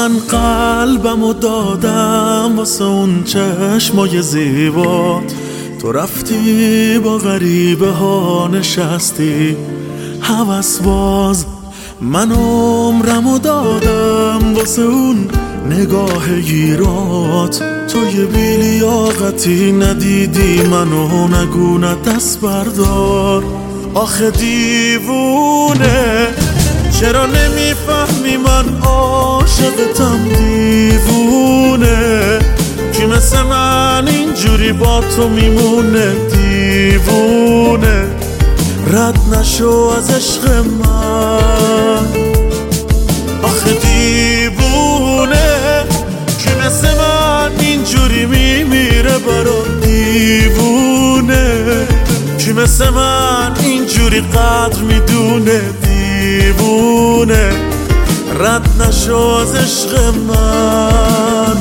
من قلبمو دادم واسه اون چشمای زیبات، تو رفتی با غریبه ها نشستی هوس باز. من عمرمو دادم واسه اون نگاه گیرات، تو یه بیلیاقتی ندیدی منو نگو نه دست بردار. آخه دیوونه چرا نمیفهمی من عاشقتم؟ دیوونه کی مثل من اینجوری با تو میمونه؟ دیوونه رد نشو از عشق من. آخه دیوونه کی مثل من اینجوری میمیره برات؟ دیوونه کی مثل من اینجوری قدر میدونه؟ دیوونه رد نشو از عشق من.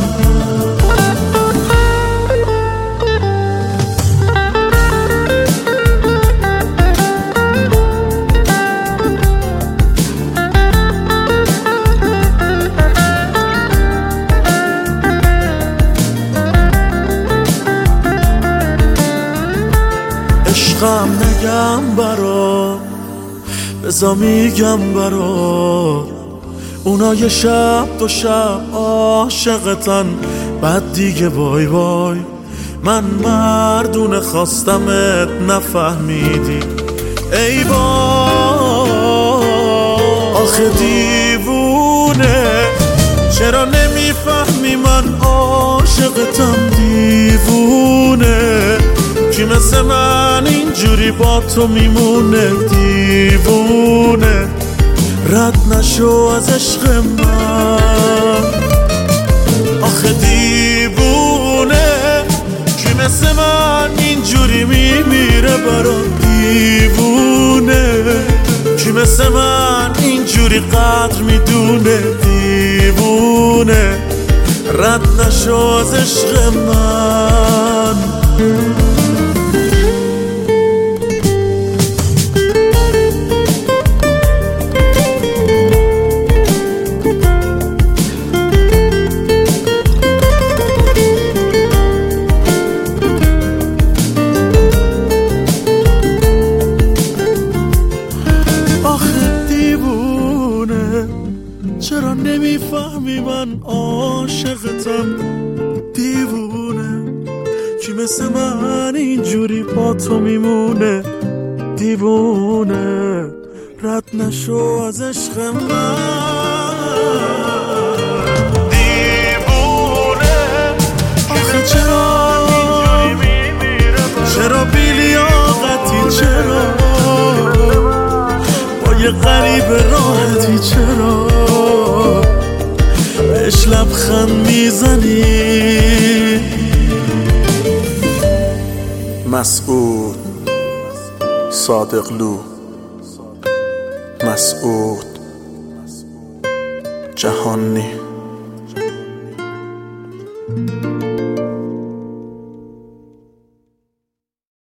عشقم نگم برات، بزا میگم برات، اونا یه شب دو شب عاشقتن بعد دیگه بای بای. من مردونه خواستمت نفهمیدی ای بای. آخه دیوونه چرا نمیفهمی من عاشقتم؟ دیوونه کی مثل من اینجوری با تو میمونه؟ دیوونه رد نشو از عشق من. آخه دیوونه کی مثل من اینجوری میمیره برات؟ دیوونه کی مثل من اینجوری قدر میدونه؟ دیوونه رد نشو از عشق من. چرا نمیفهمی من عاشقتم؟ دیوونه کی مثل من اینجوری با تو میمونه؟ دیوونه رد نشو از عشق من. دیوونه آخه چرا بیلیاقتی؟ چرا با یه غریب راحتی؟ چرا بهش لبخند میزنی؟ مسعود صادقلو، مسعود جهانی.